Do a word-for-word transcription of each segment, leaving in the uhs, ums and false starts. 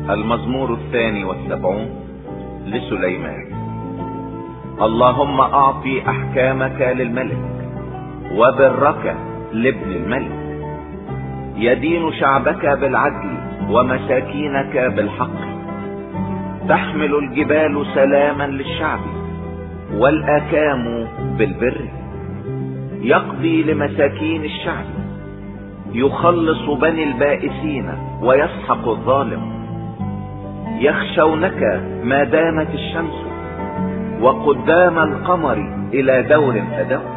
المزمور الثاني والسبعون لسليمان. اللهم اعطي احكامك للملك وبرك لابن الملك. يدين شعبك بالعدل ومساكينك بالحق. تحمل الجبال سلاما للشعب والاكام بالبر. يقضي لمساكين الشعب، يخلص بني البائسين ويسحق الظالم. يخشونك ما دامت الشمس وقدام القمر الى دور فدور.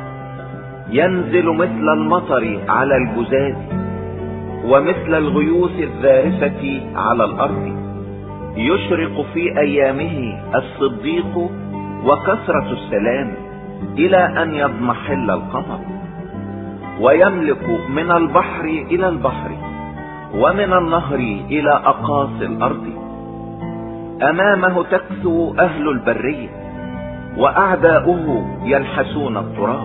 ينزل مثل المطر على الجزاز ومثل الغيوث الذارفة على الارض. يشرق في ايامه الصديق وكثرة السلام الى ان يضمحل القمر. ويملك من البحر الى البحر ومن النهر الى اقاصي الارض. امامه تكثو اهل البرية واعداؤه يلحسون التراب.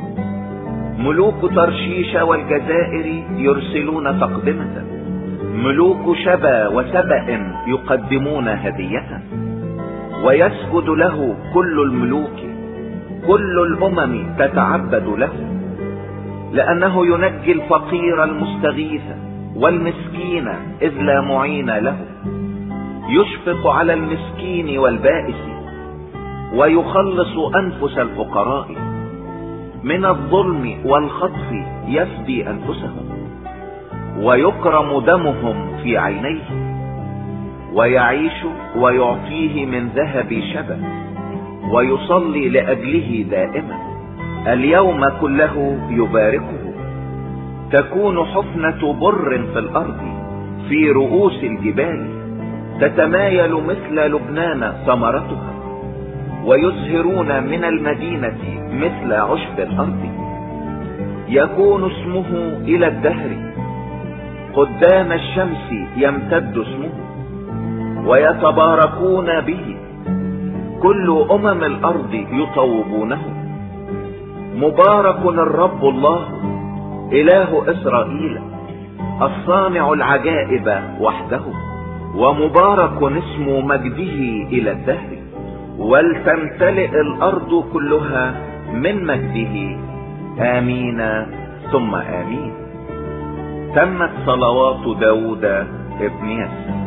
ملوك ترشيش والجزائر يرسلون تقدمة. ملوك شبا وسبأ يقدمون هدية. ويسجد له كل الملوك، كل الامم تتعبد له، لانه ينجي الفقير المستغيث والمسكين اذ لا معين له. يشفق على المسكين والبائس ويخلص انفس الفقراء. من الظلم والخطف يفدي انفسهم ويكرم دمهم في عينيه. ويعيش ويعطيه من ذهب شبا ويصلي لاجله دائما. اليوم كله يباركه. تكون حفنة بر في الارض في رؤوس الجبال. تتمايل مثل لبنان ثمرتها. ويزهرون من المدينة مثل عشب الارض. يكون اسمه الى الدهر. قدام الشمس يمتد اسمه ويتباركون به. كل امم الارض يطوبونه. مبارك الرب الله اله اسرائيل الصانع العجائب وحده. ومبارك اسم مجده الى الدهر. ولتمتلئ الارض كلها من مجده. امين ثم امين. تمت صلوات داود ابن يسى.